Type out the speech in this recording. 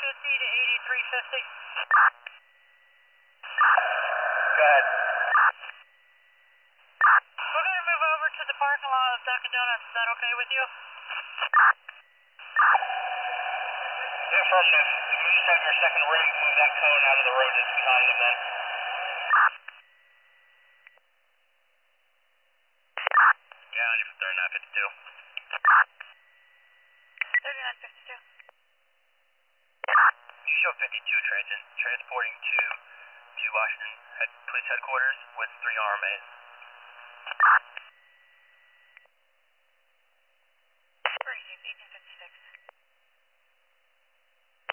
to 8350. Go ahead. We're going to move over to the parking lot of Dunkin' Donuts. Is that okay with you? Yeah, affirmative. If you just have your second ring, move that cone out of the road that's behind them then. Yeah, on you for 3952. 3952. You show 52 transporting to Washington Police Headquarters with 3 RMAs.